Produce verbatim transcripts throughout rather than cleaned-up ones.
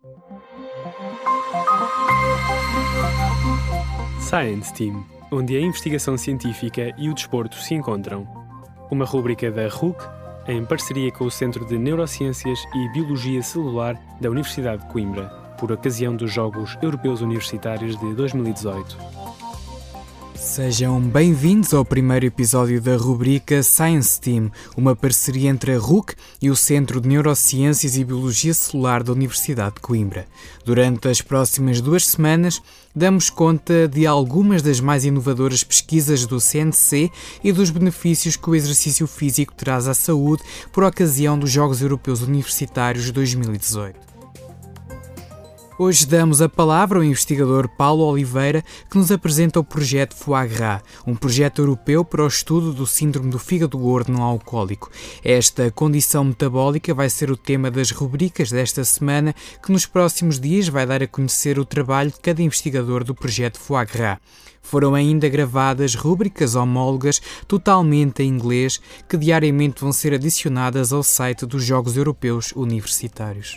Science Team, onde a investigação científica e o desporto se encontram. Uma rúbrica da R U C, em parceria com o Centro de Neurociências e Biologia Celular da Universidade de Coimbra, por ocasião dos Jogos Europeus Universitários de dois mil e dezoito. Sejam bem-vindos ao primeiro episódio da rubrica Science Team, uma parceria entre a R U C e o Centro de Neurociências e Biologia Celular da Universidade de Coimbra. Durante as próximas duas semanas, damos conta de algumas das mais inovadoras pesquisas do C N C e dos benefícios que o exercício físico traz à saúde por ocasião dos Jogos Europeus Universitários de dois mil e dezoito. Hoje damos a palavra ao investigador Paulo Oliveira, que nos apresenta o projeto Foie Gras, um projeto europeu para o estudo do síndrome do fígado gordo não alcoólico. Esta condição metabólica vai ser o tema das rubricas desta semana, que nos próximos dias vai dar a conhecer o trabalho de cada investigador do projeto Foie Gras. Foram ainda gravadas rúbricas homólogas totalmente em inglês, que diariamente vão ser adicionadas ao site dos Jogos Europeus Universitários.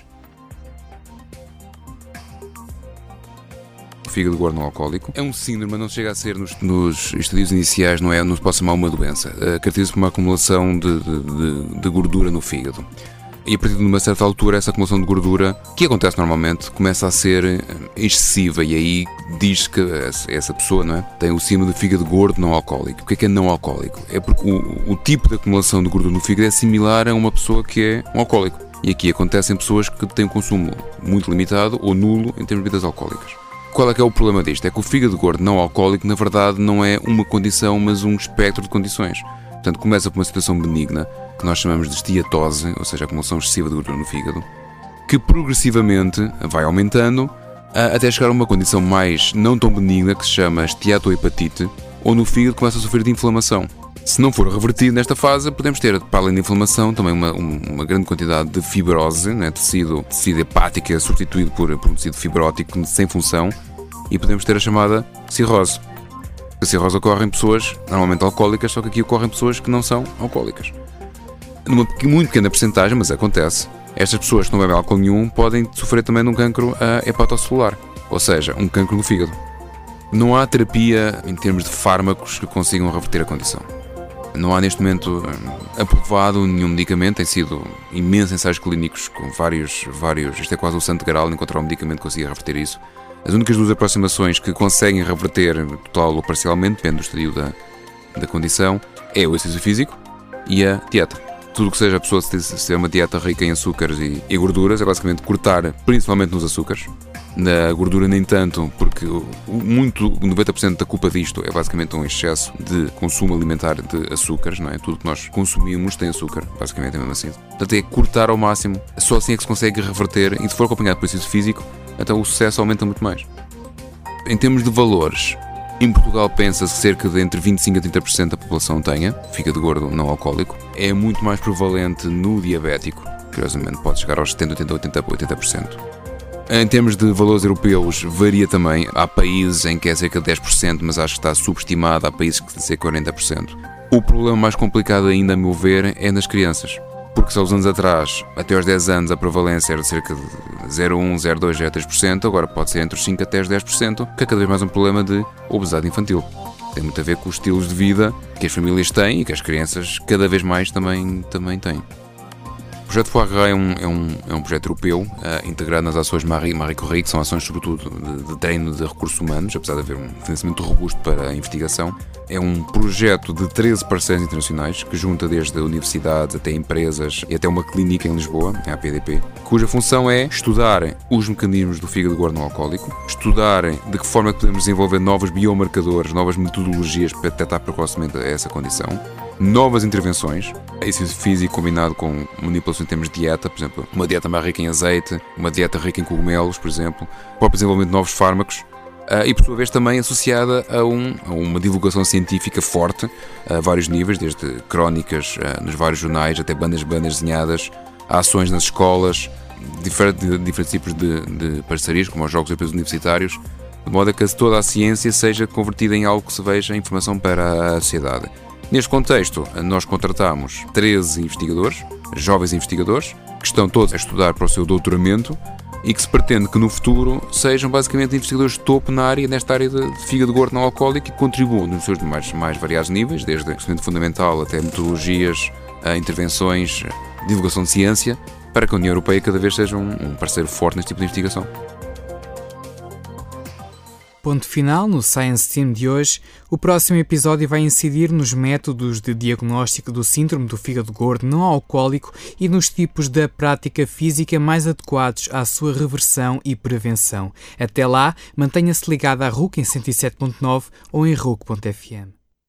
O fígado gordo não alcoólico é um síndrome, não chega a ser nos, nos estadios iniciais, não é, não se pode chamar uma doença. Caracteriza-se por uma acumulação de, de, de, de gordura no fígado. E a partir de uma certa altura, essa acumulação de gordura, que acontece normalmente, começa a ser excessiva, e aí diz que essa pessoa, não é, tem o síndrome de fígado gordo não alcoólico. O que é que é não alcoólico? É porque o, o tipo de acumulação de gordura no fígado é similar a uma pessoa que é um alcoólico. E aqui acontece em pessoas que têm um consumo muito limitado ou nulo em termos de bebidas alcoólicas. Qual é que é o problema disto? É que o fígado gordo não alcoólico, na verdade, não é uma condição, mas um espectro de condições. Portanto, começa por uma situação benigna, que nós chamamos de esteatose, ou seja, a acumulação excessiva de gordura no fígado, que progressivamente vai aumentando, até chegar a uma condição mais não tão benigna, que se chama esteatohepatite, onde o fígado começa a sofrer de inflamação. Se não for revertido nesta fase, podemos ter, para além da inflamação, também uma, uma grande quantidade de fibrose, né? tecido, tecido hepático é substituído por, por um tecido fibrótico sem função, e podemos ter a chamada cirrose. A cirrose ocorre em pessoas normalmente alcoólicas, só que aqui ocorre em pessoas que não são alcoólicas. Numa muito pequena percentagem, mas acontece, estas pessoas que não bebem álcool nenhum podem sofrer também de um cancro uh, hepatocelular, ou seja, um cancro no fígado. Não há terapia em termos de fármacos que consigam reverter a condição. Não há neste momento aprovado nenhum medicamento, tem sido imensos ensaios clínicos com vários, vários, isto é quase o santo graal, encontrar um medicamento que consiga reverter isso. As únicas duas aproximações que conseguem reverter total ou parcialmente, depende do estadio da, da condição, é o exercício físico e a dieta. Tudo o que seja a pessoa ter uma dieta rica em açúcares e, e gorduras é basicamente cortar principalmente nos açúcares. Na gordura nem tanto, porque muito, noventa por cento da culpa disto é basicamente um excesso de consumo alimentar de açúcares, não é? Tudo que nós consumimos tem açúcar, basicamente é mesmo assim. Portanto é cortar ao máximo, só assim é que se consegue reverter, e se for acompanhado por exercício físico, então o sucesso aumenta muito mais. Em termos de valores, em Portugal pensa-se que cerca de entre vinte e cinco a trinta por cento da população tenha fígado gordo não alcoólico. É muito mais prevalente no diabético, curiosamente pode chegar aos setenta, oitenta, oitenta por cento. Em termos de valores europeus, varia também. Há países em que é cerca de dez por cento, mas acho que está subestimado. Há países que dizem quarenta por cento. O problema mais complicado ainda, a meu ver, é nas crianças. Porque se há uns anos atrás, até aos dez anos, a prevalência era de cerca de zero vírgula um, zero vírgula dois, zero vírgula três por cento. Agora pode ser entre os cinco até os dez por cento, que é cada vez mais um problema de obesidade infantil. Tem muito a ver com os estilos de vida que as famílias têm e que as crianças cada vez mais também, também têm. O projeto Foie Gras é um, é um, é um projeto europeu, uh, integrado nas ações Marie, Marie Curie, que são ações sobretudo de, de treino de recursos humanos, apesar de haver um financiamento robusto para a investigação. É um projeto de treze parceiros internacionais, que junta desde universidades até empresas e até uma clínica em Lisboa, a A P D P, cuja função é estudar os mecanismos do fígado gordo não alcoólico, estudar de que forma é que podemos desenvolver novos biomarcadores, novas metodologias para detectar precocemente essa condição, novas intervenções, exercício físico combinado com manipulação em termos de dieta, por exemplo, uma dieta mais rica em azeite, uma dieta rica em cogumelos, por exemplo, o próprio desenvolvimento de novos fármacos, uh, e por sua vez também associada a, um, a uma divulgação científica forte, a vários níveis, desde crónicas uh, nos vários jornais, até bandas bandas desenhadas, ações nas escolas, diferentes, diferentes tipos de, de parcerias, como os Jogos Europeus Universitários, de modo a que toda a ciência seja convertida em algo que se veja em informação para a sociedade. Neste contexto, nós contratamos treze investigadores, jovens investigadores, que estão todos a estudar para o seu doutoramento e que se pretende que no futuro sejam basicamente investigadores de topo na área, nesta área de fígado gordo não alcoólico, e que contribuam nos seus mais, mais variados níveis, desde o conhecimento fundamental até metodologias, intervenções, divulgação de ciência, para que a União Europeia cada vez seja um, um parceiro forte neste tipo de investigação. Ponto final no Science Team de hoje. O próximo episódio vai incidir nos métodos de diagnóstico do síndrome do fígado gordo não alcoólico e nos tipos da prática física mais adequados à sua reversão e prevenção. Até lá, mantenha-se ligado à R U C em cento e sete ponto nove ou em R U C ponto F M.